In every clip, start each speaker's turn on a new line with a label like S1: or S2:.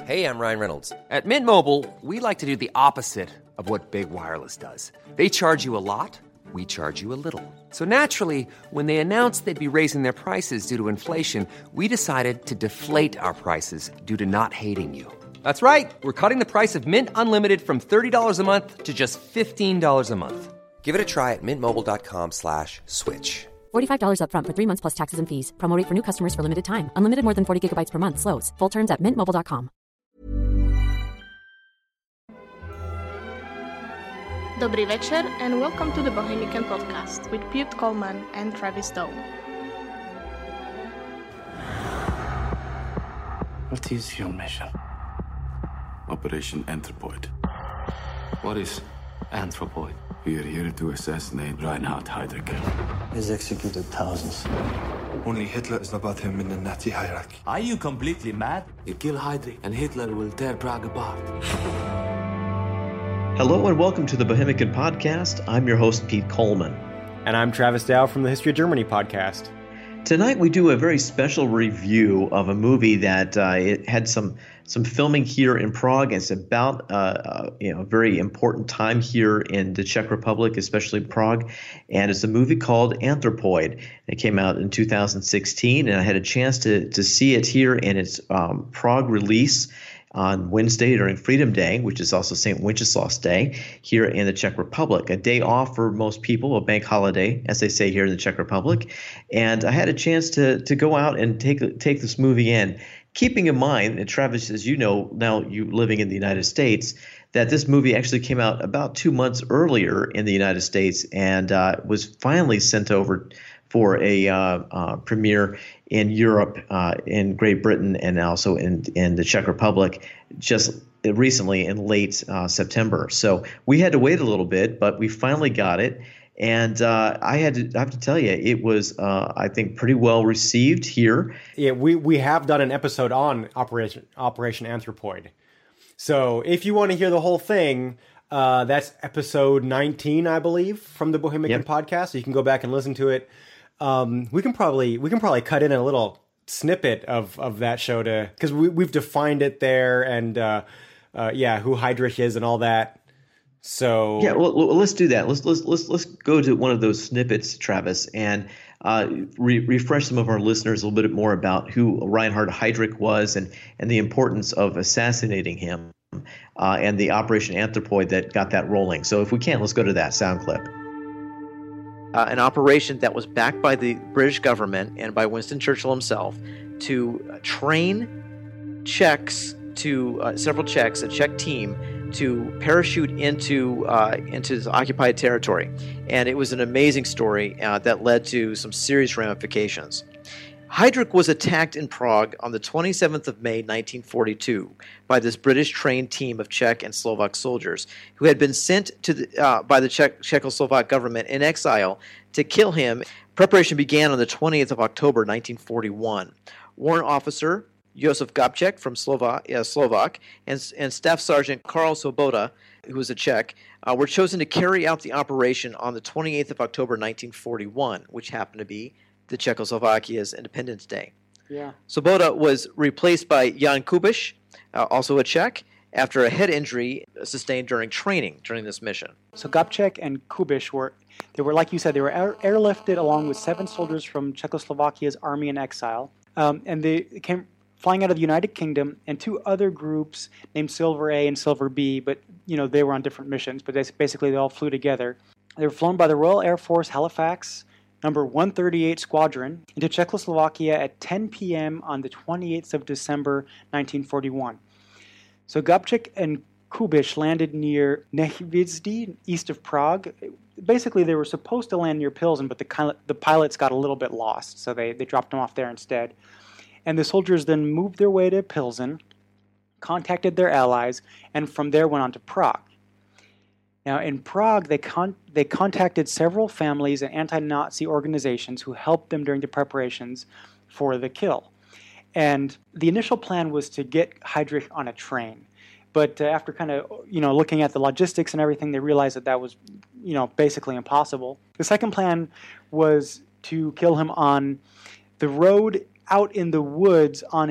S1: Hey, I'm Ryan Reynolds. At Mint Mobile, we like to do the opposite of what Big Wireless does. They charge you a lot, we charge you a little. So naturally, when they announced they'd be raising their prices due to inflation, we decided to deflate our prices due to not hating you. That's right. We're cutting the price of Mint Unlimited from $30 a month to just $15 a month. Give it a try at mintmobile.com/switch.
S2: $45 up front for 3 months plus taxes and fees. Promo rate for new customers for limited time. Unlimited more than 40 gigabytes per month. Slows full terms at mintmobile.com.
S3: Dobry večer and welcome to the Bohemican Podcast with Pete Coleman and Travis Dow.
S4: What is your mission?
S5: Operation Anthropoid.
S4: What is Anthropoid?
S5: We are here to assassinate Reinhard Heydrich.
S6: He's executed thousands.
S7: Only Hitler is above him in the Nazi hierarchy.
S4: Are you completely mad? You kill Heydrich and Hitler will tear Prague apart.
S8: Hello and welcome to the Bohemican Podcast. I'm your host, Pete Coleman.
S9: And I'm Travis Dow from the History of Germany podcast.
S8: Tonight we do a very special review of a movie that it had some filming here in Prague. It's about a very important time here in the Czech Republic, especially Prague. And it's a movie called Anthropoid. It came out in 2016, and I had a chance to see it here in its Prague release on Wednesday during Freedom Day, which is also St. Wenceslas Day here in the Czech Republic, a day off for most people, a bank holiday, as they say here in the Czech Republic. And I had a chance to go out and take this movie in, keeping in mind, and Travis, as you know, now you living in the United States, that this movie actually came out about 2 months earlier in the United States and was finally sent over for a premiere in Europe, in Great Britain, and also in the Czech Republic just recently in late September. So we had to wait a little bit, but we finally got it. And I have to tell you, it was, I think, pretty well received here.
S9: Yeah, we have done an episode on Operation Anthropoid. So if you want to hear the whole thing, that's episode 19, I believe, from the Bohemican podcast. So you can go back and listen to it. We can probably cut in a little snippet of that show because we've defined it there and who Heydrich is and all that. So
S8: yeah, well, let's do that. Let's go to one of those snippets, Travis, and refresh some of our listeners a little bit more about who Reinhard Heydrich was and the importance of assassinating him and the Operation Anthropoid that got that rolling. So if we can, let's go to that sound clip.
S10: An operation that was backed by the British government and by Winston Churchill himself to train Czechs, several Czechs, a Czech team, to parachute into occupied territory. And it was an amazing story that led to some serious ramifications. Heydrich was attacked in Prague on the 27th of May, 1942, by this British-trained team of Czech and Slovak soldiers who had been sent by the Czechoslovak government in exile to kill him. Preparation began on the 20th of October, 1941. Warrant officer Josef Gabček from Slovak and Staff Sergeant Karl Svoboda, who was a Czech, were chosen to carry out the operation on the 28th of October, 1941, which happened to be the Czechoslovakia's Independence Day.
S11: Yeah.
S10: Svoboda was replaced by Jan Kubiš, also a Czech, after a head injury sustained during training during this mission.
S11: So Gabček and Kubiš were, like you said, they were airlifted along with 7 soldiers from Czechoslovakia's army in exile, and they came flying out of the United Kingdom, and 2 other groups named Silver A and Silver B, but they were on different missions, but basically they all flew together. They were flown by the Royal Air Force Halifax number 138 Squadron into Czechoslovakia at 10 p.m. on the 28th of December, 1941. So Gabček and Kubiš landed near Nehvízdy, east of Prague. Basically, they were supposed to land near Pilsen, but the pilots got a little bit lost, so they dropped them off there instead. And the soldiers then moved their way to Pilsen, contacted their allies, and from there went on to Prague. Now, in Prague, they contacted several families and anti-Nazi organizations who helped them during the preparations for the kill. And the initial plan was to get Heydrich on a train. But after kind of, looking at the logistics and everything, they realized that was, basically impossible. The second plan was to kill him on the road out in the woods on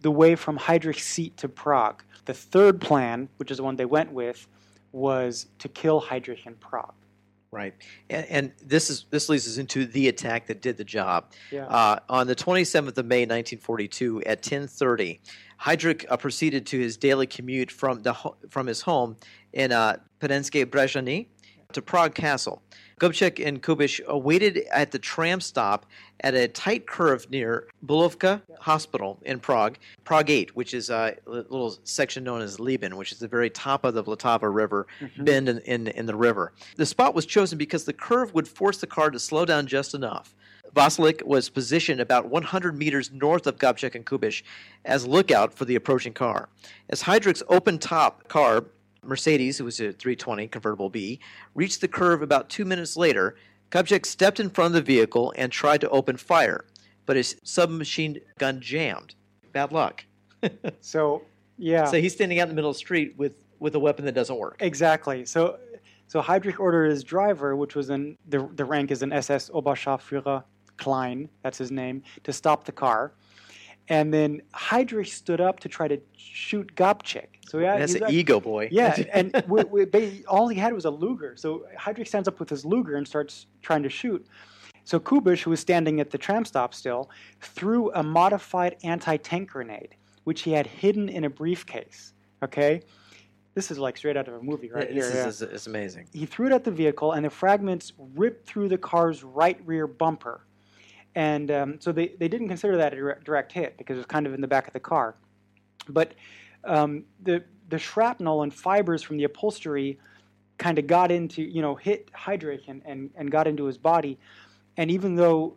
S11: the way from Heydrich's seat to Prague. The third plan, which is the one they went with, was to kill Heydrich in Prague.
S10: Right, and this leads us into the attack that did the job.
S11: Yeah.
S10: On the 27th of May, 1942, at 10:30, Heydrich proceeded to his daily commute from his home in Penenské Brežany to Prague Castle. Gubček and Kubiš waited at the tram stop at a tight curve near Bulovka Hospital in Prague, Prague 8, which is a little section known as Lieben, which is the very top of the Vltava River, bend in the river. The spot was chosen because the curve would force the car to slow down just enough. Vasilik was positioned about 100 meters north of Gubček and Kubiš as lookout for the approaching car. As Heydrich's open-top car, Mercedes, it was a 320 convertible B, reached the curve about 2 minutes later, Gubček stepped in front of the vehicle and tried to open fire, but his submachine gun jammed. Bad luck.
S11: So
S10: he's standing out in the middle of the street with a weapon that doesn't work.
S11: Exactly. So Heydrich ordered his driver, which was the rank is an SS Oberscharführer Klein, that's his name, to stop the car. And then Heydrich stood up to try to shoot Gubček. So
S10: that's an ego boy.
S11: Yeah, and all he had was a Luger. So Heydrich stands up with his Luger and starts trying to shoot. So Kubiš, who was standing at the tram stop still, threw a modified anti-tank grenade, which he had hidden in a briefcase. Okay? This is like straight out of a movie right here.
S10: This is amazing.
S11: He threw it at the vehicle, and the fragments ripped through the car's right rear bumper. And so they didn't consider that a direct hit because it was kind of in the back of the car. But the shrapnel and fibers from the upholstery kind of got into, hit Heydrich and got into his body. And even though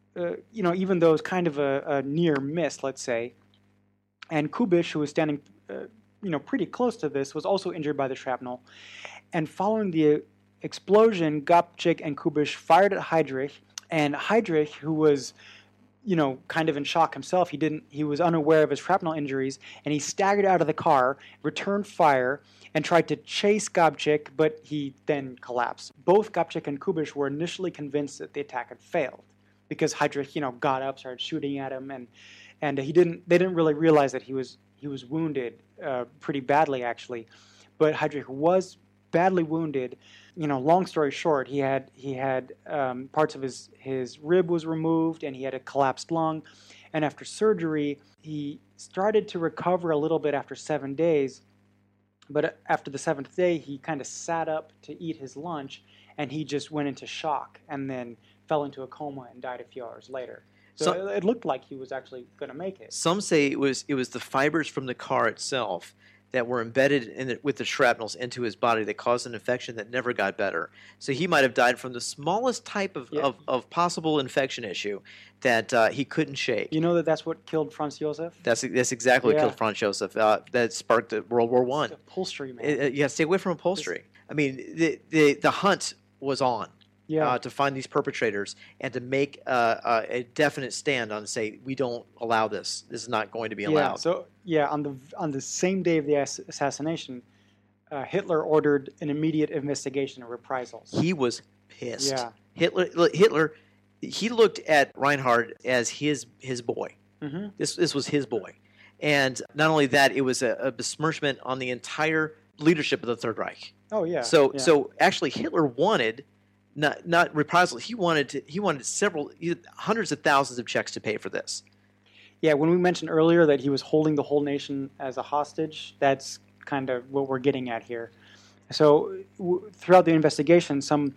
S11: it's kind of a near miss, let's say, and Kubiš, who was standing, pretty close to this, was also injured by the shrapnel. And following the explosion, Gubček and Kubiš fired at Heydrich. And Heydrich, who was, kind of in shock himself, he was unaware of his shrapnel injuries, and he staggered out of the car, returned fire, and tried to chase Gubček, but he then collapsed. Both Gubček and Kubiš were initially convinced that the attack had failed, because Heydrich, got up, started shooting at him, and they didn't really realize that he was wounded pretty badly, actually. But Heydrich was badly wounded. Long story short, he had parts of his rib was removed, and he had a collapsed lung. And after surgery, he started to recover a little bit after 7 days. But after the 7th day, he kind of sat up to eat his lunch, and he just went into shock and then fell into a coma and died a few hours later. So it looked like he was actually going to make it.
S10: Some say it was the fibers from the car itself that were embedded with the shrapnels into his body that caused an infection that never got better. So he might have died from the smallest type of possible infection issue that he couldn't shake.
S11: You know that's what killed Franz Josef?
S10: That's exactly what killed Franz Josef. That sparked World War I.
S11: Upholstery, man.
S10: Stay away from upholstery. I mean, the hunt was on. To find these perpetrators and to make a definite stand on say we don't allow this. This is not going to be allowed.
S11: So on the same day of the assassination, Hitler ordered an immediate investigation of reprisals.
S10: He was pissed.
S11: Yeah.
S10: Hitler, he looked at Reinhard as his boy.
S11: Mm-hmm.
S10: This was his boy, and not only that, it was a besmirchment on the entire leadership of the Third Reich.
S11: Oh yeah.
S10: So actually, Hitler wanted. Not reprisals. He wanted hundreds of thousands of Czechs to pay for this.
S11: Yeah, when we mentioned earlier that he was holding the whole nation as a hostage, that's kind of what we're getting at here. So throughout the investigation, some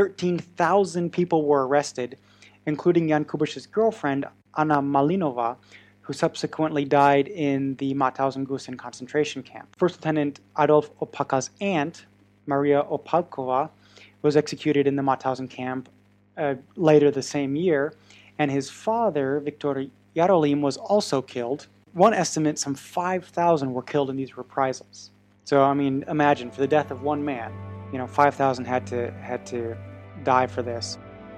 S11: 13,000 people were arrested, including Jan Kubiš's girlfriend, Anna Malinova, who subsequently died in the Mauthausen-Gusen concentration camp. First Lieutenant Adolf Opaka's aunt, Maria Opalkova, was executed in the Mauthausen camp later the same year, and his father, Viktor Yarolim, was also killed. One estimate, some 5,000 were killed in these reprisals. So, I mean, imagine, for the death of one man, 5,000 had to die for this.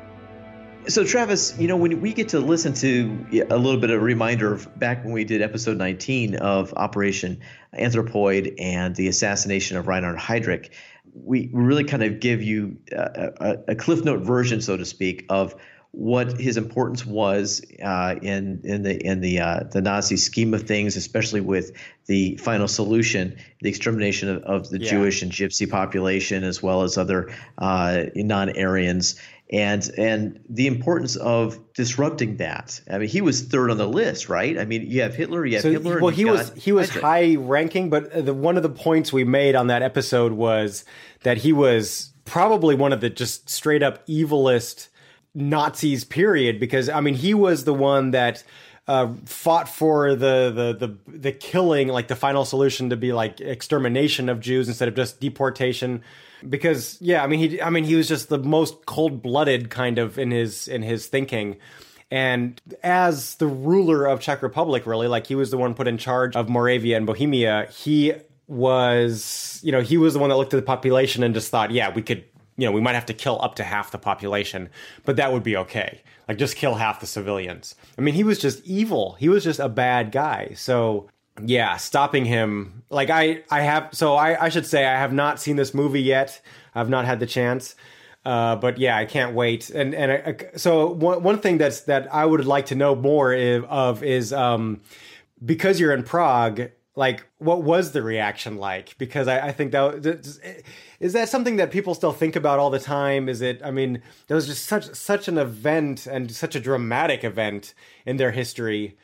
S8: So, Travis, when we get to listen to a little bit of a reminder of back when we did episode 19 of Operation Anthropoid and the assassination of Reinhard Heydrich, we really kind of give you a Cliff Note version, so to speak, of what his importance was in the Nazi scheme of things, especially with the final solution, the extermination of the Jewish and Gypsy population, as well as other non-Aryans, and the importance of disrupting that. I mean, he was third on the list, right? I mean, you have Hitler, Hitler.
S9: Well, he was high ranking, but one of the points we made on that episode was that he was probably one of the just straight up evilest Nazis, period, because I mean he was the one that fought for the killing, like the final solution to be like extermination of Jews instead of just deportation, because he was just the most cold-blooded kind of in his thinking. And as the ruler of Czech Republic, really, like he was the one put in charge of Moravia and Bohemia, he was the one that looked at the population and just thought, we might have to kill up to half the population, but that would be okay. Like, just kill half the civilians. I mean, he was just evil. He was just a bad guy. So, yeah, stopping him. Like, I should say I have not seen this movie yet. I've not had the chance. But yeah, I can't wait. So one thing that I would like to know more of is because you're in Prague, like, what was the reaction like? Because I think is that something that people still think about all the time? Is it? I mean, there was just such an event and such a dramatic event in their history.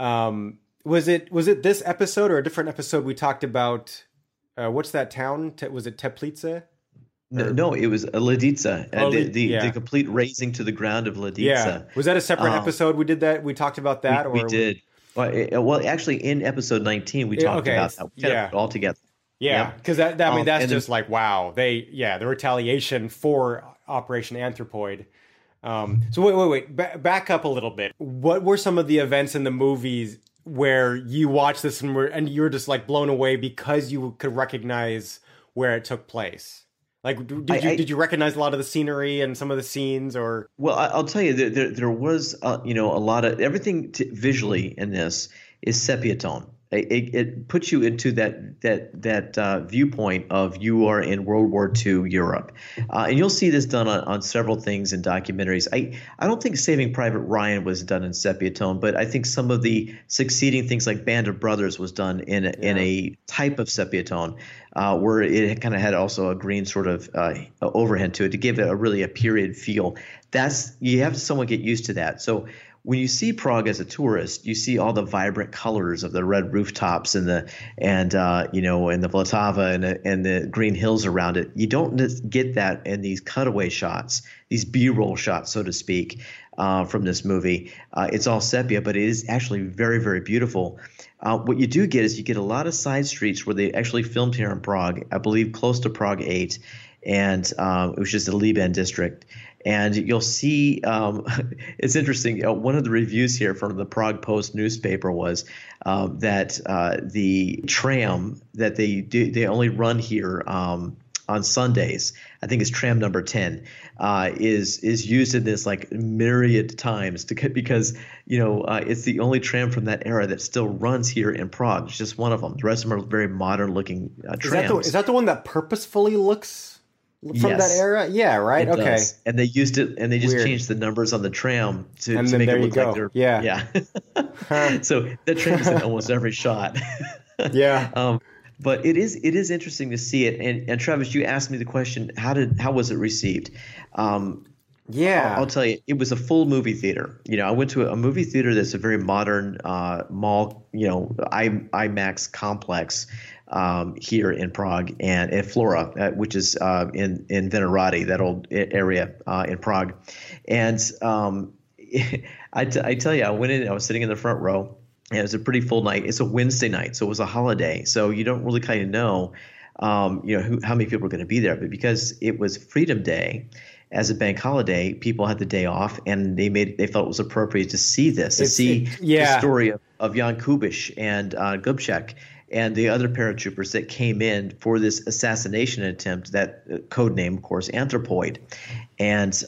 S9: Was it this episode or a different episode we talked about? What's that town? Was it Teplice?
S8: No, it was Lidice. The complete razing to the ground of Lidice.
S9: Yeah. Was that a separate episode? We did that. We talked about that.
S8: We did. Well, actually, in episode 19, we talked about that. We put it all together.
S9: Yeah, because that's just like, wow. The retaliation for Operation Anthropoid. So wait. Back up a little bit. What were some of the events in the movies where you watched this and you were just like blown away because you could recognize where it took place? Like, did you recognize a lot of the scenery and some of the scenes, or? Well,
S8: I'll tell you, there was a lot of everything visually in this is sepia tone. It puts you into that viewpoint of you are in World War II Europe, and you'll see this done on several things in documentaries. I don't think Saving Private Ryan was done in sepia tone, but I think some of the succeeding things like Band of Brothers was done in a type of sepia tone, where it kind of had also a green sort of overhead to it to give it a period feel. You have to somewhat get used to that. So when you see Prague as a tourist, you see all the vibrant colors of the red rooftops and the Vltava and the green hills around it. You don't get that in these cutaway shots, these B-roll shots, so to speak, from this movie. It's all sepia, but it is actually very, very beautiful. What you do get is you get a lot of side streets where they actually filmed here in Prague, I believe close to Prague 8, and it was just the Liben district. And you'll see it's interesting. One of the reviews here from the Prague Post newspaper was that the tram that they only run here on Sundays, I think it's tram number 10, is used in this like myriad times because it's the only tram from that era that still runs here in Prague. It's just one of them. The rest of them are very modern looking trams.
S9: Is that the one that purposefully looks from that era? Yeah, right. Okay.
S8: Does. And they used it, and they just changed the numbers on the tram to make it look like they're. Yeah. So that tram is in almost every shot.
S9: Yeah.
S8: But it is interesting to see it. And Travis, you asked me the question: how was it received? I'll tell you, it was a full movie theater. I went to a movie theater that's a very modern mall, IMAX complex. Here in Prague and at Flora, which is in Vinohrady, that old area in Prague. And I tell you, I went in, I was sitting in the front row, and it was a pretty full night. It's a Wednesday night, so it was a holiday. So you don't really kind of know, how many people are going to be there. But because it was Freedom Day, as a bank holiday, people had the day off, and they felt it was appropriate to see this, the story of Jan Kubiš and Gubček and the other paratroopers that came in for this assassination attempt, that code name, of course, Anthropoid. And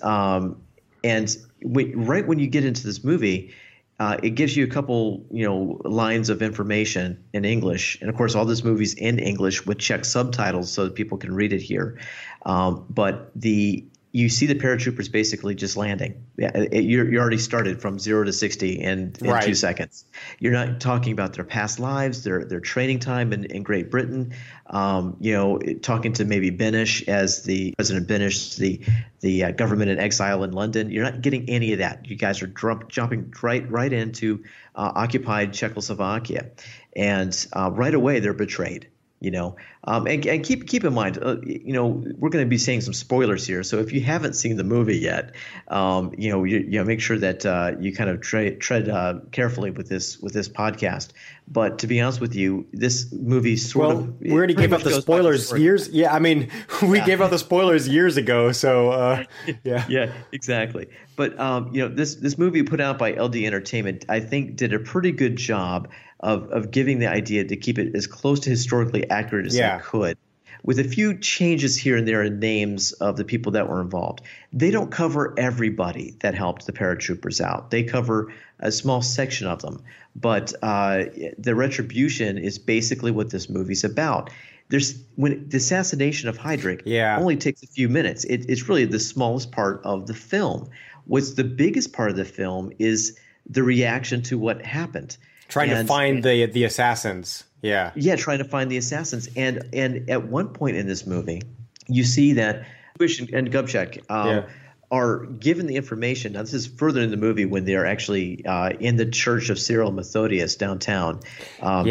S8: right when you get into this movie, it gives you a couple, lines of information in English. And, of course, all this movie's in English with Czech subtitles so that people can read it here. But you see the paratroopers basically just landing. You're already started from 0 to 60 in 2 seconds. You're not talking about their past lives, their training time in Great Britain. Talking to maybe Benish as the President Benish, the government in exile in London. You're not getting any of that. You guys are jumping right into occupied Czechoslovakia, and right away they're betrayed. And keep in mind, we're going to be saying some spoilers here. So if you haven't seen the movie yet, make sure that you kind of tread carefully with this podcast. But to be honest with you, this movie we already
S9: gave out the spoilers years. Yeah, I mean, we gave out the spoilers years ago. So yeah.
S8: Yeah, exactly. But this movie put out by LD Entertainment, I think, did a pretty good job of giving the idea to keep it as close to historically accurate as they could, with a few changes here and there in names of the people that were involved. They don't cover everybody that helped the paratroopers out. They cover a small section of them. But the retribution is basically what this movie's about. When the assassination of Heydrich only takes a few minutes. It's really the smallest part of the film. What's the biggest part of the film is the reaction to what happened.
S9: Trying to find the assassins. Yeah. Yeah,
S8: trying to find the assassins. And at one point in this movie, you see that Bush and Gubchak are given the information. Now, this is further in the movie when they're actually in the church of Cyril Methodius downtown.
S9: Now,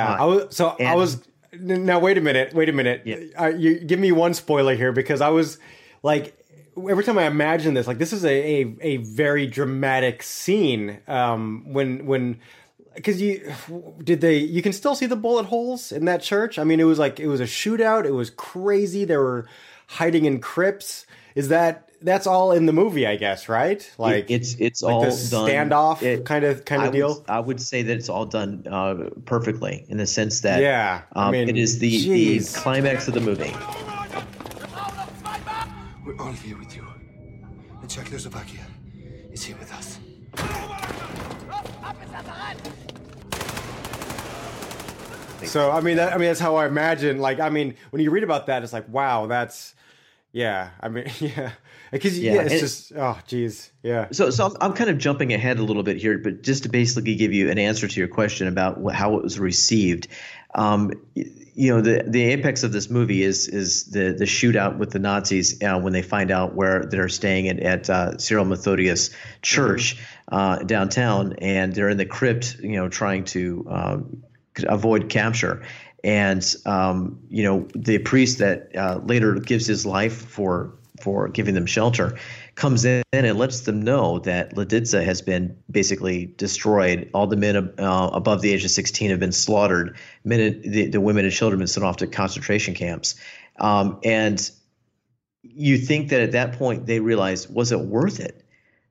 S9: wait a minute.
S8: Yeah.
S9: You give me one spoiler here, because I was like, every time I imagine this, like, this is a very dramatic scene when because you can still see the bullet holes in that church. I mean, it was a shootout. It was crazy. They were hiding in crypts. That's all in the movie, I guess, right? Like
S8: it's
S9: like
S8: all
S9: this
S8: done
S9: standoff kind of deal.
S8: I would say that it's all done perfectly, in the sense that it is the climax of the movie.
S7: We're all here with you. And Czechoslovakia is here with us.
S9: So that's how I imagine. Like, I mean, when you read about that, it's like, wow, that's because it's just, oh geez, yeah.
S8: So I'm kind of jumping ahead a little bit here, but just to basically give you an answer to your question about how it was received. The apex of this movie is the shootout with the Nazis when they find out where they're staying at Cyril Methodius Church downtown, and they're in the crypt, trying to avoid capture. And the priest that later gives his life for giving them shelter comes in and lets them know that Lidice has been basically destroyed. All the men above the age of 16 have been slaughtered. The women and children have been sent off to concentration camps. And you think that at that point they realized, was it worth it?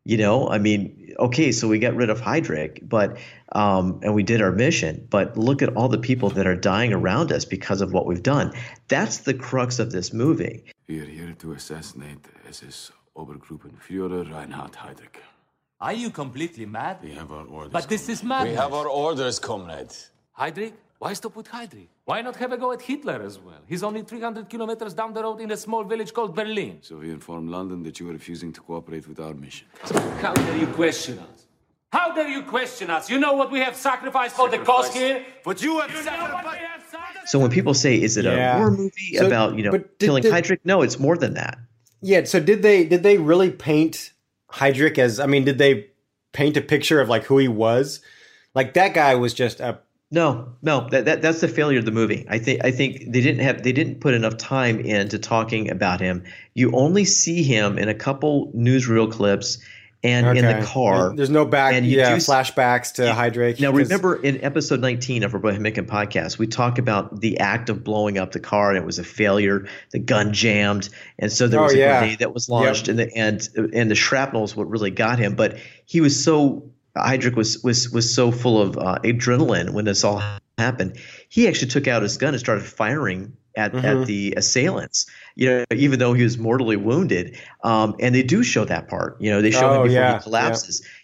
S8: Okay, so we got rid of Heydrich, but and we did our mission. But look at all the people that are dying around us because of what we've done. That's the crux of this movie.
S5: We are here to assassinate SS Obergruppenführer Reinhard Heydrich.
S4: Are you completely mad?
S5: We have our orders.
S4: But this is madness.
S12: We have our orders, comrade.
S4: Heydrich? Why stop with Heydrich? Why not have a go at Hitler as well? He's only 300 kilometers down the road in a small village called Berlin.
S5: So we inform London that you are refusing to cooperate with our mission.
S4: How dare you question us? How dare you question us? You know what we have sacrificed for the cause here?
S7: But you have sacrificed.
S8: So when people say, is it a war movie about killing Heydrich? No, it's more than that.
S9: Yeah. So did they really paint Heydrich as? I mean, did they paint a picture of like who he was? Like, that guy was just a.
S8: No, that's the failure of the movie. I think they didn't put enough time into talking about him. You only see him in a couple newsreel clips and in the car.
S9: There's no flashbacks to Heydrich.
S8: Now, remember in episode 19 of our Bohemican podcast, we talk about the act of blowing up the car, and it was a failure. The gun jammed, and so there was a grenade that was launched, and the shrapnel is what really got him. But he was so. Heydrich was so full of adrenaline when this all happened. He actually took out his gun and started firing at the assailants, even though he was mortally wounded. And they do show that part. They show him before he collapses.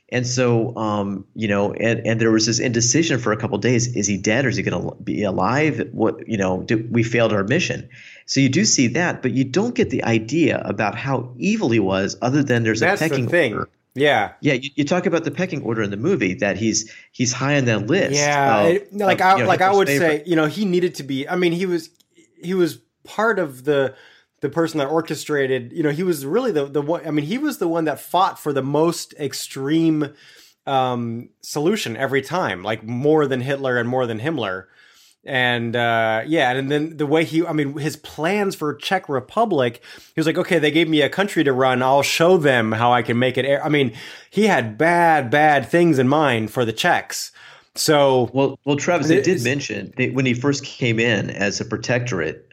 S8: And so, you know, and there was this indecision for a couple of days. Is he dead or is he going to be alive? What, you know, we failed our mission. So you do see that, but you don't get the idea about how evil he was other than there's a pecking order.
S9: Yeah.
S8: Yeah. You talk about the pecking order in the movie that he's high on that list.
S9: Yeah. I would say, you know, he needed to be, I mean, he was part of the person that orchestrated, you know, he was really the one, I mean, he was the one that fought for the most extreme solution every time, like more than Hitler and more than Himmler. And and then the way his plans for Czech Republic, he was like, okay, they gave me a country to run. I'll show them how I can make it. I mean, he had bad things in mind for the Czechs. So,
S8: well, Travis, they did mention when he first came in as a protectorate,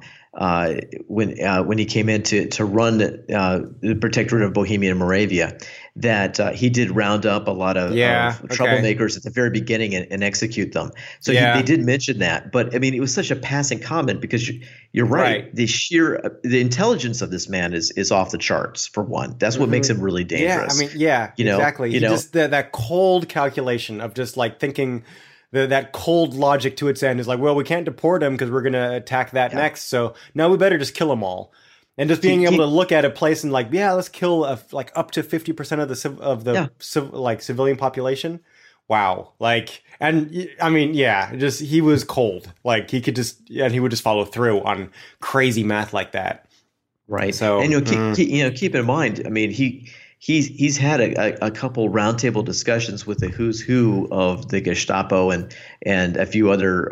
S8: when he came in to run the protectorate of Bohemia and Moravia, that he did round up a lot of troublemakers at the very beginning and execute them. So they did mention that, but I mean, it was such a passing comment because you're right. The intelligence of this man is off the charts. For one, that's what makes him really dangerous.
S9: Yeah, I mean, exactly. Just that cold calculation of just like thinking. That cold logic to its end is like, well, we can't deport him because we're going to attack that next. So now we better just kill them all. And just being able to look at a place and like, let's kill like up to 50% of the civilian population. Wow. Like, and I mean, just he was cold. Like he would just follow through on crazy math like that.
S8: Right.
S9: So,
S8: and keep in mind, I mean, He's had a couple roundtable discussions with the who's who of the Gestapo and a few other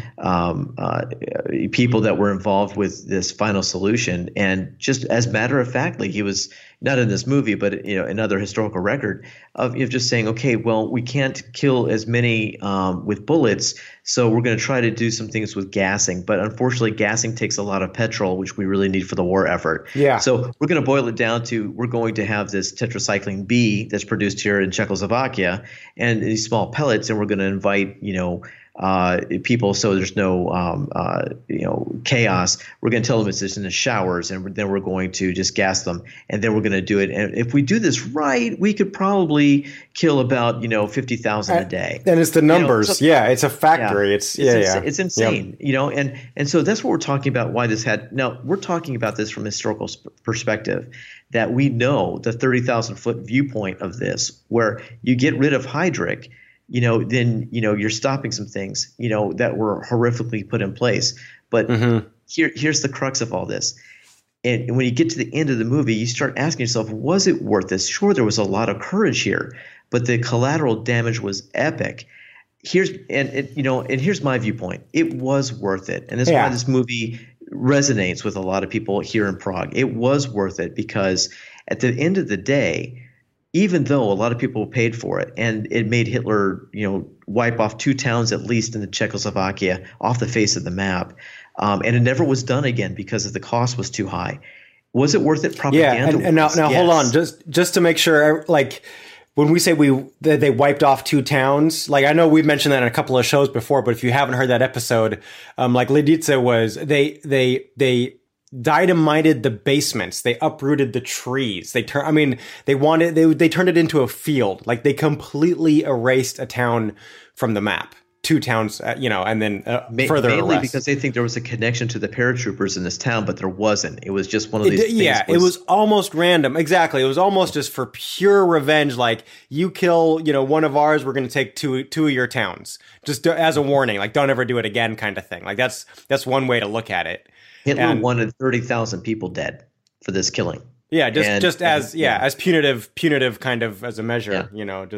S8: people that were involved with this final solution. And just as matter of factly, he was not in this movie, but another historical record of just saying, okay, well, we can't kill as many with bullets, so we're going to try to do some things with gassing. But unfortunately, gassing takes a lot of petrol, which we really need for the war effort.
S9: Yeah.
S8: So we're going to boil it down to we're going to have this tetracycline B that's produced here in Czechoslovakia and these small pellets, and we're going to invite people so there's no chaos. We're going to tell them it's just in the showers, and then we're going to just gas them, and then we're going to do it. And if we do this right, we could probably kill about 50,000 a day.
S9: And it's the numbers. It's a factory. It's
S8: insane. And so that's what we're talking about. Why this had now we're talking about this from a historical perspective. That we know the 30,000-foot viewpoint of this, where you get rid of Heydrich. Then you're stopping some things, that were horrifically put in place. But here's the crux of all this. And when you get to the end of the movie, you start asking yourself, was it worth this? Sure, there was a lot of courage here, but the collateral damage was epic. Here's my viewpoint. It was worth it. And that's why this movie resonates with a lot of people here in Prague. It was worth it because at the end of the day, even though a lot of people paid for it and it made Hitler, wipe off 2 towns at least in the Czechoslovakia off the face of the map, and it never was done again because the cost was too high. Was it worth it? Propaganda.
S9: And now hold on, just to make sure, like when we say they wiped off 2 towns, like I know we've mentioned that in a couple of shows before, but if you haven't heard that episode, like Lidice was, they dynamited the basements. They uprooted the trees. They turned it into a field. Like they completely erased a town from the map. 2 towns, and then further
S8: mainly
S9: arrest.
S8: Because they think there was a connection to the paratroopers in this town, but there wasn't. It was just one of these things.
S9: It was almost random. Exactly. It was almost just for pure revenge. Like you kill, one of ours, we're going to take two of your towns, just as a warning. Like don't ever do it again, kind of thing. Like that's one way to look at it.
S8: Hitler wanted 30,000 people dead for this killing.
S9: Yeah, as punitive kind of as a measure,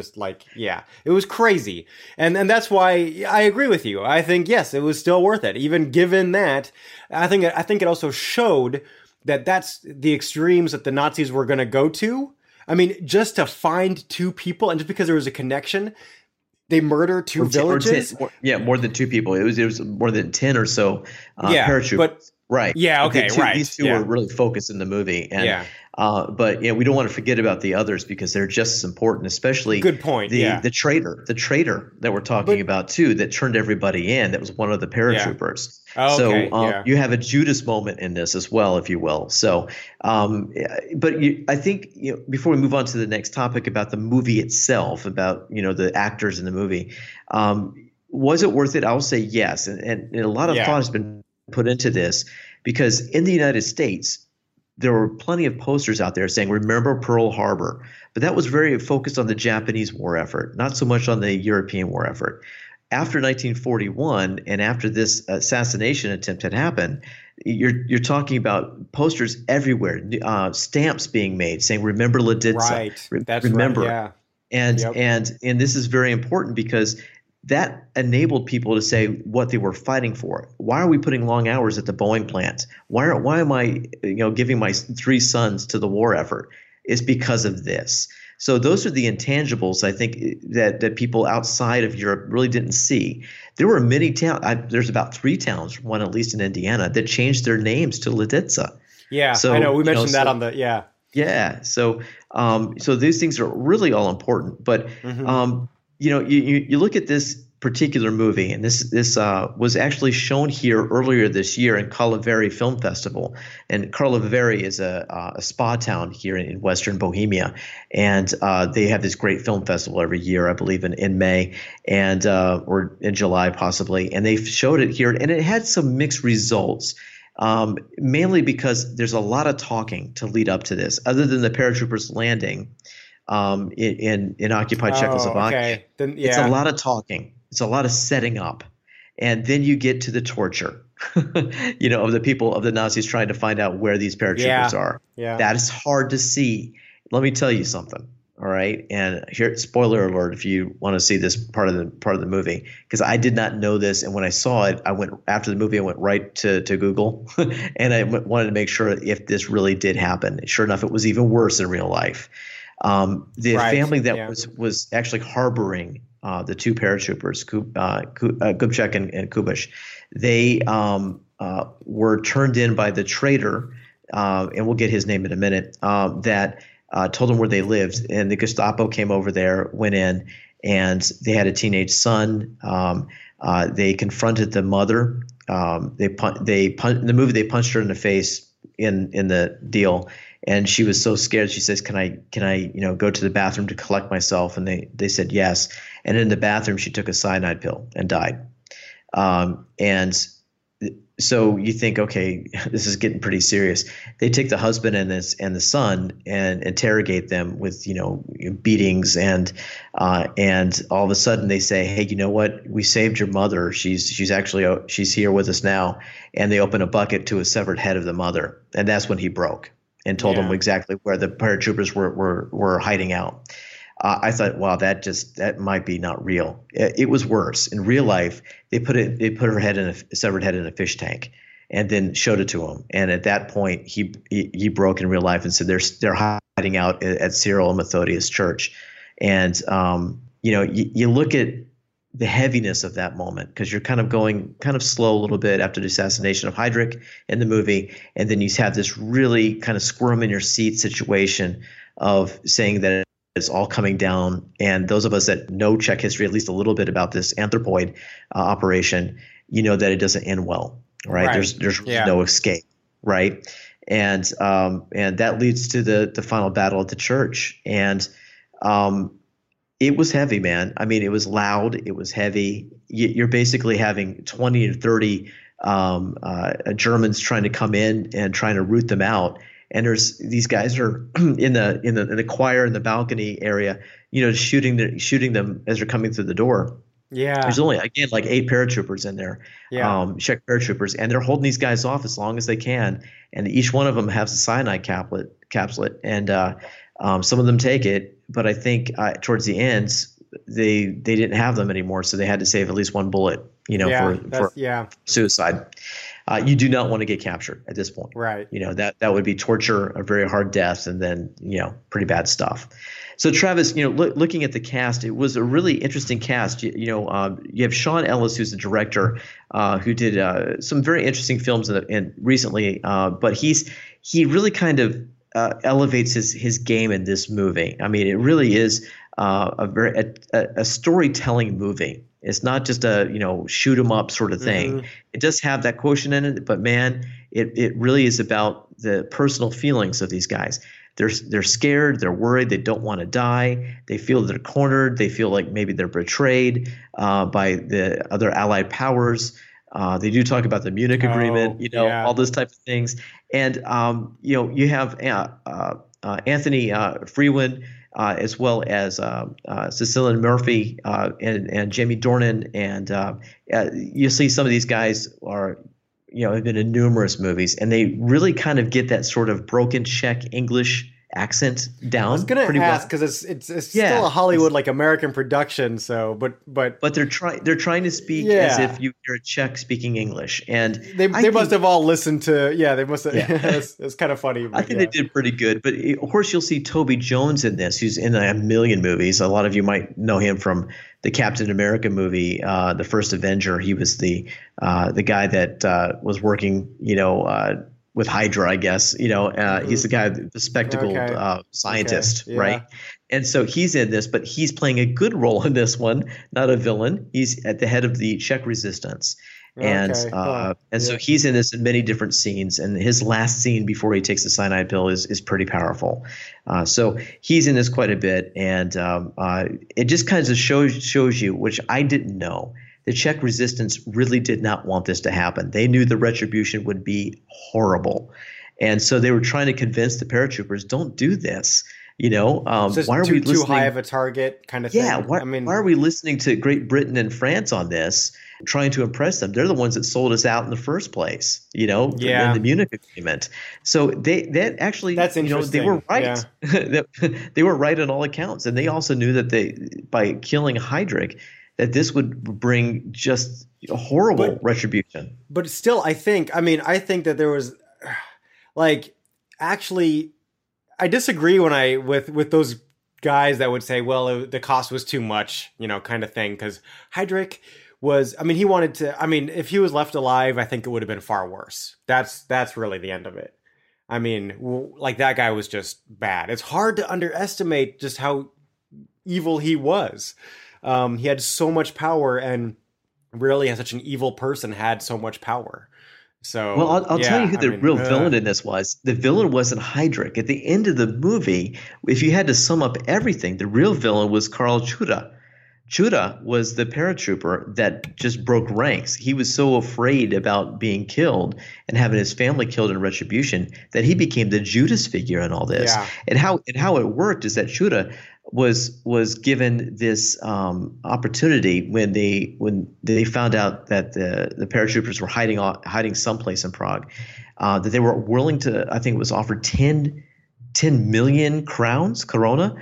S9: it was crazy. And that's why I agree with you. I think, yes, it was still worth it. Even given that, I think it also showed that that's the extremes that the Nazis were going to go to. I mean, just to find 2 people and just because there was a connection, they murder 2 villages.
S8: More than 2 people. It was more than 10 or so paratroopers.
S9: Right. Yeah. Okay.
S8: These two were really focused in the movie, and But we don't want to forget about the others because they're just as important, especially
S9: good point.
S8: The traitor that we're talking about too, that turned everybody in. That was one of the paratroopers.
S9: Oh, okay.
S8: So you have a Judas moment in this as well, if you will. So, I think before we move on to the next topic about the movie itself, about the actors in the movie, was it worth it? I will say yes, and a lot of thought has been put into this because in the United States, there were plenty of posters out there saying, remember Pearl Harbor. But that was very focused on the Japanese war effort, not so much on the European war effort. After 1941 and after this assassination attempt had happened, you're talking about posters everywhere, stamps being made saying, remember Lidice.
S9: Right. That's
S8: remember.
S9: Right, yeah.
S8: And this is very important because that enabled people to say what they were fighting for. Why are we putting long hours at the Boeing plant? Why am I giving my 3 sons to the war effort? It's because of this. So those are the intangibles I think that people outside of Europe really didn't see. There were many towns. There's about 3 towns, one at least in Indiana, that changed their names to Lidice.
S9: Yeah, so, I know we mentioned that on the
S8: Yeah. So these things are really all important. But you look at this particular movie, and this was actually shown here earlier this year in Karlovy Film Festival. And Karlovy is a spa town here in Western Bohemia, and they have this great film festival every year, I believe in May and or in July possibly. And they showed it here, and it had some mixed results. Mainly because there's a lot of talking to lead up to this, other than the paratroopers landing in occupied Czechoslovakia.
S9: Okay. Then,
S8: It's a lot of talking. It's a lot of setting up. And then you get to the torture, of the people, of the Nazis trying to find out where these paratroopers are.
S9: Yeah.
S8: That is hard to see. Let me tell you something. All right. And here, spoiler alert, if you want to see this part of the movie, because I did not know this. And when I saw it, after the movie, I went right to Google and I wanted to make sure if this really did happen. Sure enough, it was even worse in real life. The family that was actually harboring the 2 paratroopers, Kubchak and Kubish, they were turned in by the traitor, and we'll get his name in a minute, that told them where they lived. And the Gestapo came over there, went in, and they had a teenage son. They confronted the mother. In the movie, they punched her in the face in the deal. And she was so scared. She says, "Can I go to the bathroom to collect myself?" And they said yes. And in the bathroom, she took a cyanide pill and died. And so you think, okay, this is getting pretty serious. They take the husband and the son and interrogate them with beatings and all of a sudden they say, "Hey, you know what? We saved your mother. She's here with us now." And they open a bucket to a severed head of the mother, and that's when he broke and told them exactly where the paratroopers were hiding out. I thought, wow, that might be not real. It was worse. In real life, they put her head a severed head in a fish tank, and then showed it to him. And at that point, he broke in real life and said they're hiding out at Cyril and Methodius Church. And you look at the heaviness of that moment because you're kind of going slow a little bit after the assassination of Heydrich in the movie, and then you have this really kind of squirm in your seat situation of saying that it's all coming down. And those of us that know Czech history at least a little bit about this anthropoid operation, that it doesn't end well, right? There's no escape, right? And that leads to the final battle at the church. And it was heavy, man. I mean, it was loud. It was heavy. You're basically having 20 to 30 Germans trying to come in and trying to root them out. And there's these guys are in the choir in the balcony area, shooting them as they're coming through the door.
S9: Yeah.
S8: There's only, again, like 8 paratroopers in there, Czech paratroopers, and they're holding these guys off as long as they can. And each one of them has a cyanide capsule, and some of them take it, but I think towards the end they didn't have them anymore, so they had to save at least one bullet, for suicide. You do not want to get captured at this point,
S9: right?
S8: That would be torture, a very hard death, and then pretty bad stuff. So Travis, looking at the cast, it was a really interesting cast. You have Sean Ellis, who's the director, who did some very interesting films recently, but he really kind of elevates his game in this movie. I mean, it really is a storytelling movie. It's not just a shoot 'em up sort of thing. Mm-hmm. It does have that quotient in it, but man, it really is about the personal feelings of these guys. They're scared, they're worried, they don't want to die, they feel they're cornered, they feel like maybe they're betrayed by the other allied powers. They do talk about the Munich Agreement, all those type of things. And you have Anthony Freeman, as well as Cillian Murphy and Jamie Dornan, and you see some of these guys are have been in numerous movies, and they really kind of get that sort of broken Czech English accent down.
S9: I was going to ask because it's still a Hollywood like American production. So, but
S8: they're trying to speak as if you hear a Czech speaking English, and
S9: they must have all listened to. Yeah, they must have. Yeah. It's kind of funny.
S8: I think they did pretty good. But of course, you'll see Toby Jones in this, who's in a million movies. A lot of you might know him from the Captain America movie, the first Avenger. He was the guy that was working, with Hydra, I guess. He's the guy, the spectacled scientist, right? And so he's in this, but he's playing a good role in this one, not a villain. He's at the head of the Czech resistance. And so he's in this in many different scenes, and his last scene before he takes the cyanide pill is pretty powerful. So he's in this quite a bit, and it just kind of shows you, which I didn't know, the Czech resistance really did not want this to happen. They knew the retribution would be horrible, and so they were trying to convince the paratroopers, don't do this. Why are we listening?
S9: Too high of a target kind of thing?
S8: Yeah, why are we listening to Great Britain and France on this, trying to impress them? They're the ones that sold us out in the first place, in the Munich Agreement. So that's interesting. They were right. Yeah. They were right on all accounts, and they also knew that by killing Heydrich, that this would bring just a horrible retribution.
S9: But still, I think that there was actually, I disagree with those guys that would say, well, the cost was too much, kind of thing. Because Heydrich was, he wanted to, if he was left alive, I think it would have been far worse. That's really the end of it. That guy was just bad. It's hard to underestimate just how evil he was. He had so much power, and rarely has such an evil person had so much power. So,
S8: well, I'll tell you who the real villain in this was. The villain wasn't Heydrich. At the end of the movie, if you had to sum up everything, the real villain was Karl Chuda. Chuda was the paratrooper that just broke ranks. He was so afraid about being killed and having his family killed in retribution that he became the Judas figure in all this. Yeah. And how it worked is that Chuda was given this opportunity when they found out that the paratroopers were hiding someplace in Prague, that they were willing to, I think it was offered 10 million crowns, koruna,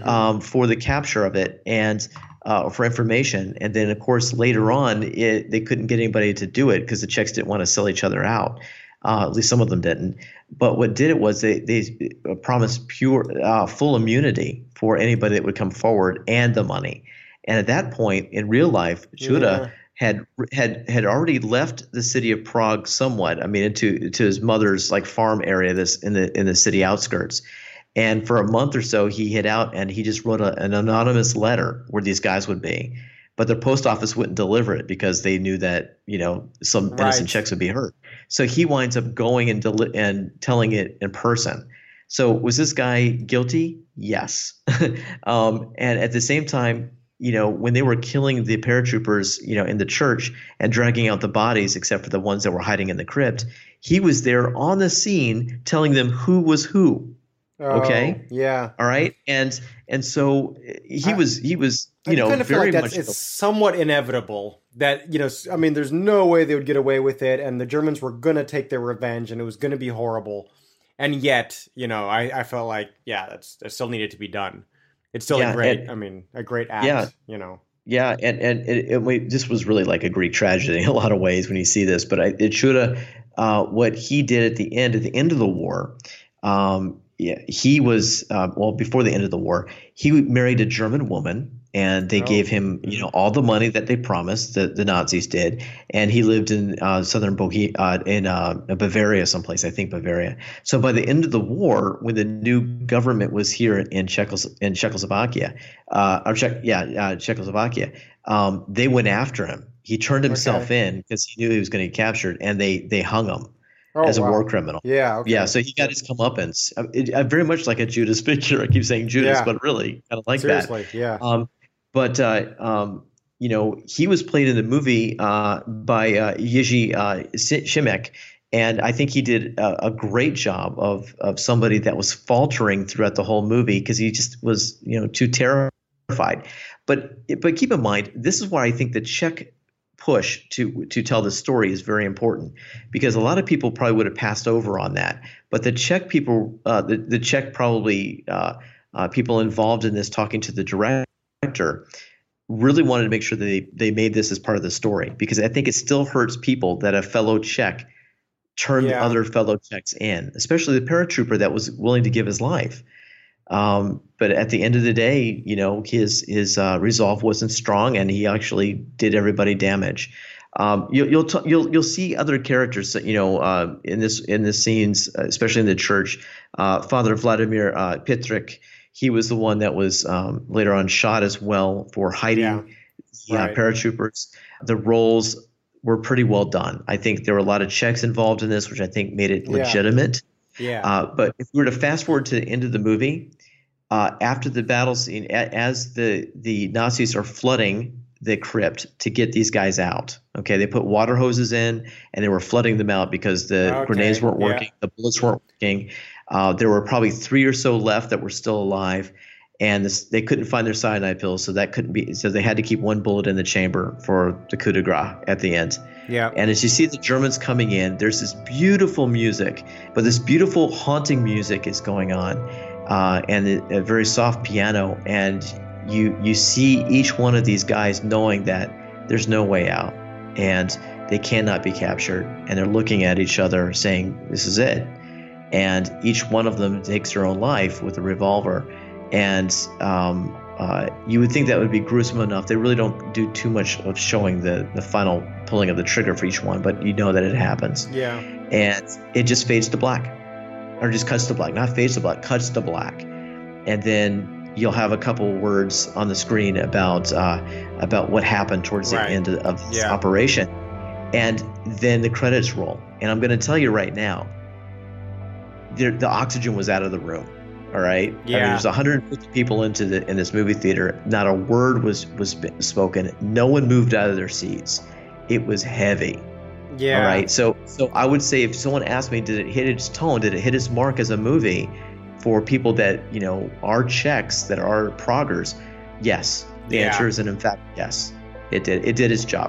S8: for the capture of it and for information. And then, of course, later on, they couldn't get anybody to do it because the Czechs didn't want to sell each other out. At least some of them didn't. But what did it was they promised full immunity for anybody that would come forward and the money. And at that point in real life, Chuda had already left the city of Prague somewhat. Into his mother's farm area, in the city outskirts. And for a month or so, he hid out and he just wrote an anonymous letter where these guys would be. But the post office wouldn't deliver it because they knew that some innocent Czechs would be hurt. So he winds up going and telling it in person. So was this guy guilty? Yes. And at the same time, when they were killing the paratroopers, in the church and dragging out the bodies, except for the ones that were hiding in the crypt, he was there on the scene telling them who was who. Okay.
S9: Yeah.
S8: All right. And so he was
S9: I kind of feel like it's somewhat inevitable that, there's no way they would get away with it, and the Germans were going to take their revenge, and it was going to be horrible. And yet, I felt like, that still needed to be done. It's still a great act,
S8: Yeah, and this was really like a Greek tragedy in a lot of ways when you see this, but it should have, what he did at the end of the war, yeah, he was before the end of the war, he married a German woman, and they gave him all the money that they promised, the Nazis did, and he lived in southern Bohemia, in Bavaria, someplace, I think Bavaria. So by the end of the war, when the new government was here in Czechoslovakia, Czechoslovakia, they went after him. He turned himself in because he knew he was going to get captured, and they hung him as a war criminal.
S9: Yeah. Okay.
S8: Yeah. So he got his comeuppance. Very much like a Judas figure. I keep saying Judas, but really kind of like
S9: Seriously,
S8: that.
S9: Yeah.
S8: But he was played in the movie by Jiří Šimek, and I think he did a great job of somebody that was faltering throughout the whole movie because he just was too terrified. But keep in mind, this is why I think the Czech push to tell the story is very important, because a lot of people probably would have passed over on that. But the Czech people, the Czech probably people involved in this, talking to the director, really wanted to make sure that they made this as part of the story, because I think it still hurts people that a fellow Czech turned other fellow Czechs in, especially the paratrooper that was willing to give his life. But at the end of the day, his resolve wasn't strong, and he actually did everybody damage. You'll see other characters, in this scenes, especially in the church. Father Vladimir Petrik, he was the one that was later on shot as well for hiding paratroopers. The roles were pretty well done. I think there were a lot of Czechs involved in this, which I think made it legitimate.
S9: Yeah.
S8: But if we were to fast forward to the end of the movie, after the battle scene, as the Nazis are flooding the crypt to get these guys out, okay, they put water hoses in and they were flooding them out because the grenades weren't working, the bullets weren't working. There were probably 3 or so left that were still alive, and they couldn't find their cyanide pills, so that couldn't be. So they had to keep one bullet in the chamber for the coup de grace at the end.
S9: Yeah.
S8: And as you see the Germans coming in, there's this beautiful music, but this beautiful haunting music is going on, and a very soft piano, and you see each one of these guys knowing that there's no way out, and they cannot be captured, and they're looking at each other saying, "This is it." And each one of them takes their own life with a revolver. And you would think that would be gruesome enough. They really don't do too much of showing the final pulling of the trigger for each one, but you know that it happens.
S9: Yeah.
S8: And it just fades to black, or just cuts to black. Not fades to black, cuts to black. And then you'll have a couple words on the screen about what happened towards the end of this operation. And then the credits roll. And I'm going to tell you right now, the oxygen was out of the room. All right.
S9: Yeah.
S8: I mean, there's 150 people in this movie theater. Not a word was spoken. No one moved out of their seats. It was heavy.
S9: Yeah.
S8: All right. So I would say, if someone asked me, did it hit its tone? Did it hit its mark as a movie for people that are Czechs, that are proggers? Yes. The answer is, in fact, yes. It did. It did its job.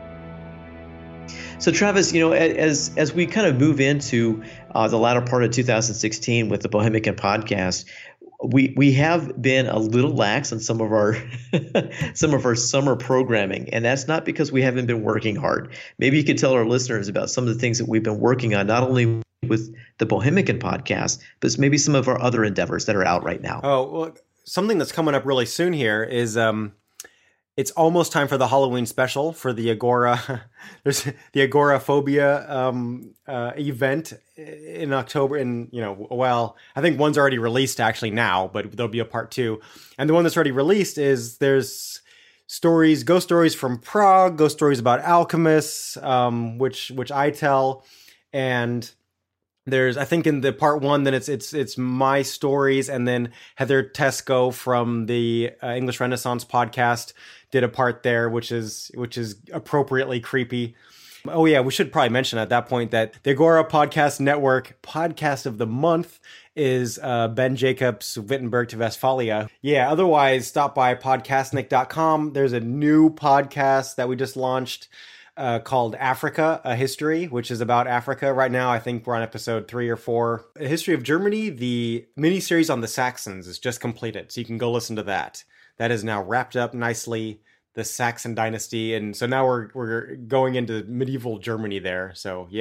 S8: So Travis, as we kind of move into the latter part of 2016 with the Bohemican podcast, we have been a little lax on some of our summer programming, and that's not because we haven't been working hard. Maybe you could tell our listeners about some of the things that we've been working on, not only with the Bohemican podcast, but maybe some of our other endeavors that are out right now.
S9: Oh, well, something that's coming up really soon here is it's almost time for the Halloween special for the Agora. There's the Agoraphobia event in October. And, I think one's already released actually now, but there'll be a part 2. And the one that's already released is there's ghost stories from Prague, ghost stories about alchemists, which I tell. And there's, I think in the part 1, then it's my stories, and then Heather Tesco from the English Renaissance podcast did a part there, which is appropriately creepy. Oh yeah, we should probably mention at that point that the Agora Podcast Network podcast of the month is Ben Jacobs, Wittenberg to Westphalia. Yeah, otherwise stop by podcastnik.com. There's a new podcast that we just launched called Africa, A History, which is about Africa. Right now, I think we're on episode 3 or 4. A History of Germany, the miniseries on the Saxons is just completed, so you can go listen to that. That is now wrapped up nicely, the Saxon dynasty, and so now we're going into medieval Germany there. So yeah.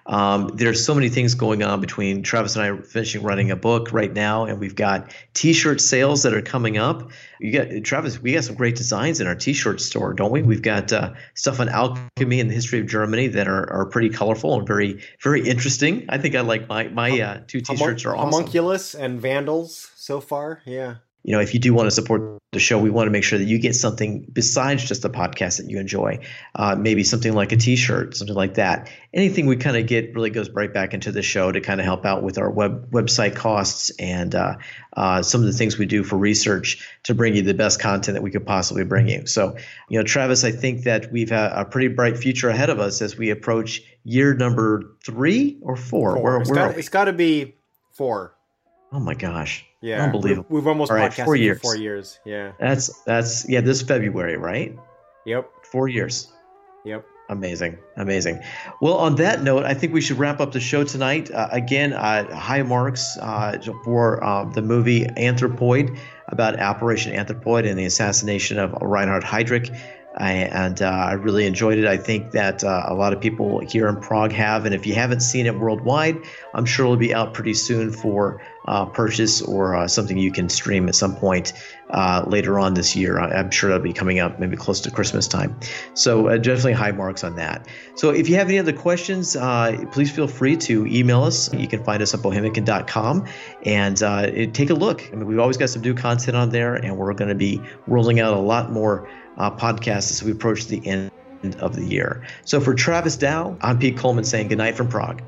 S8: There's so many things going on between Travis and I finishing writing a book right now, and we've got T-shirt sales that are coming up. Travis, we got some great designs in our T-shirt store, don't we? We've got stuff on alchemy and the history of Germany that are pretty colorful and very, very interesting. I think I like my 2 T-shirts are awesome.
S9: Homunculus and Vandals so far, yeah.
S8: If you do want to support the show, we want to make sure that you get something besides just a podcast that you enjoy. Maybe something like a T-shirt, something like that. Anything we kind of get really goes right back into the show to kind of help out with our website costs and some of the things we do for research to bring you the best content that we could possibly bring you. So, Travis, I think that we've a pretty bright future ahead of us as we approach year number 3 or 4.
S9: It's got to be 4.
S8: Oh my gosh.
S9: Yeah.
S8: Unbelievable.
S9: We've almost podcasted
S8: 4 years.
S9: for 4 years. Yeah.
S8: That's this February, right?
S9: Yep.
S8: 4 years.
S9: Yep.
S8: Amazing. Well, on that note, I think we should wrap up the show tonight. Again, high marks for the movie Anthropoid, about Operation Anthropoid and the assassination of Reinhard Heydrich. I really enjoyed it. I think that a lot of people here in Prague have, and if you haven't seen it worldwide, I'm sure it'll be out pretty soon for purchase or something you can stream at some point later on this year. I'm sure that'll be coming up maybe close to Christmas time. So definitely high marks on that. So if you have any other questions, please feel free to email us. You can find us at bohemican.com and take a look. I mean, we've always got some new content on there, and we're going to be rolling out a lot more podcasts as we approach the end of the year. So for Travis Dow, I'm Pete Coleman saying goodnight from Prague.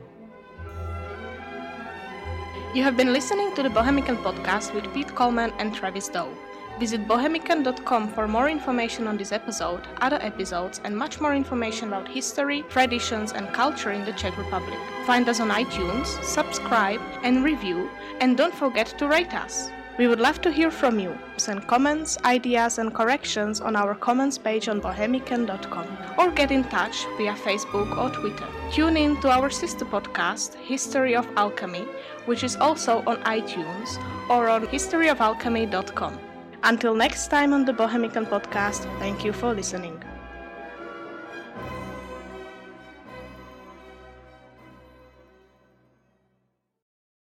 S3: You have been listening to the Bohemican Podcast with Pete Coleman and Travis Dow. Visit bohemican.com for more information on this episode, other episodes, and much more information about history, traditions, and culture in the Czech Republic. Find us on iTunes, subscribe, and review, and don't forget to rate us. We would love to hear from you. Send comments, ideas, and corrections on our comments page on bohemican.com or get in touch via Facebook or Twitter. Tune in to our sister podcast, History of Alchemy, which is also on iTunes or on historyofalchemy.com. Until next time on the Bohemican Podcast, thank you for listening.